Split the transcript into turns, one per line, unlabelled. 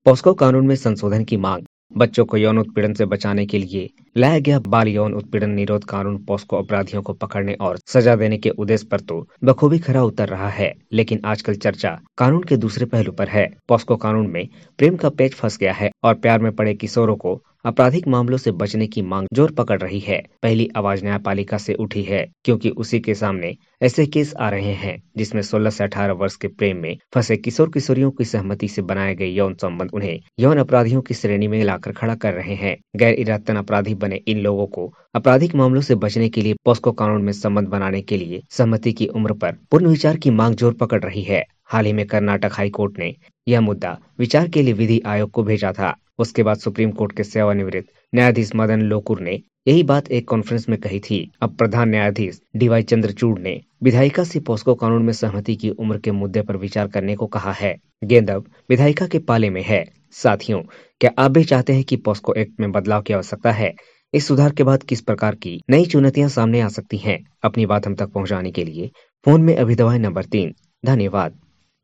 POCSO कानून में संशोधन की मांग। बच्चों को यौन उत्पीड़न से बचाने के लिए लाया गया बाल यौन उत्पीड़न निरोध कानून पॉस्को अपराधियों को पकड़ने और सजा देने के उद्देश्य पर तो बखूबी खरा उतर रहा है, लेकिन आजकल चर्चा कानून के दूसरे पहलू पर है। पॉस्को कानून में प्रेम का पेच फंस गया है और प्यार में पड़े किशोरों को आपराधिक मामलों से बचने की मांग जोर पकड़ रही है। पहली आवाज न्यायपालिका से उठी है, क्योंकि उसी के सामने ऐसे केस आ रहे हैं जिसमें 16 से 18 वर्ष के प्रेम में फंसे किशोर किशोरियों की सहमति से बनाए गए यौन संबंध उन्हें यौन अपराधियों की श्रेणी में लाकर खड़ा कर रहे हैं। गैर इरादतन अपराधी बने इन लोगों को आपराधिक मामलों से बचने के लिए पॉस्को कानून में संबंध बनाने के लिए सहमति की उम्र पर पूर्ण विचार की मांग जोर पकड़ रही है। हाल ही में कर्नाटक हाई कोर्ट ने यह मुद्दा विचार के लिए विधि आयोग को भेजा था। उसके बाद सुप्रीम कोर्ट के सेवानिवृत्त न्यायाधीश मदन लोकुर ने यही बात एक कॉन्फ्रेंस में कही थी। अब प्रधान न्यायाधीश डीवाई चंद्रचूड़ ने विधायिका से पॉस्को कानून में सहमति की उम्र के मुद्दे पर विचार करने को कहा है। गेंद अब विधायिका के पाले में है। साथियों, क्या आप भी चाहते हैं कि पॉस्को एक्ट में बदलाव की आवश्यकता है? इस सुधार के बाद किस प्रकार की नई चुनौतियां सामने आ सकती हैं? अपनी बात हम तक पहुंचाने के लिए फोन में अभी दबाएं नंबर 3। धन्यवाद।